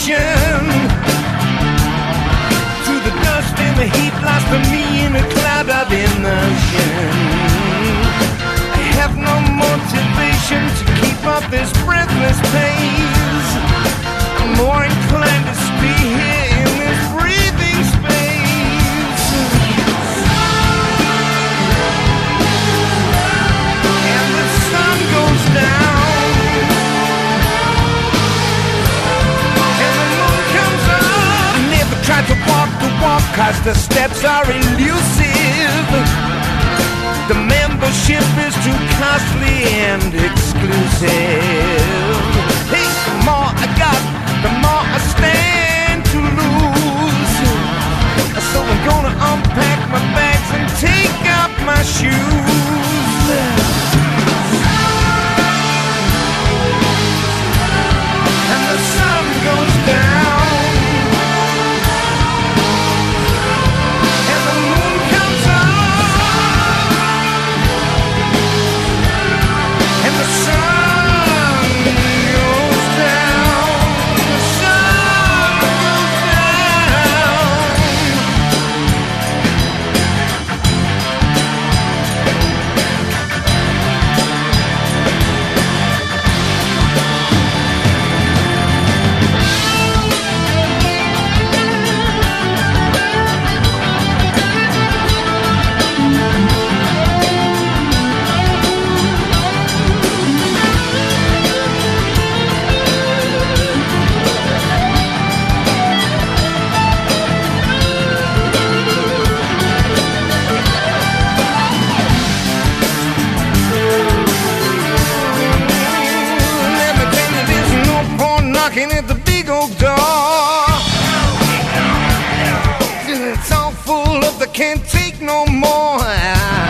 ocean. Through the dust and the heat, lost to me in a cloud of emotion. I have no motivation to keep up this breathless pace. I'm more inclined to stay here in this breathing space. And the sun goes down, and the moon comes up. I never tried to walk the walk, 'cause the steps are elusive. The membership is too costly and exclusive. Hey, the more I got, the more I stand to lose. So I'm gonna unpack my bags and take out my shoes. And the sun goes down, and the moon comes up, and the sun goes down, the sun goes down. Let me tell you, there's no point knocking at the big old door. It's all full up, they can't take no more.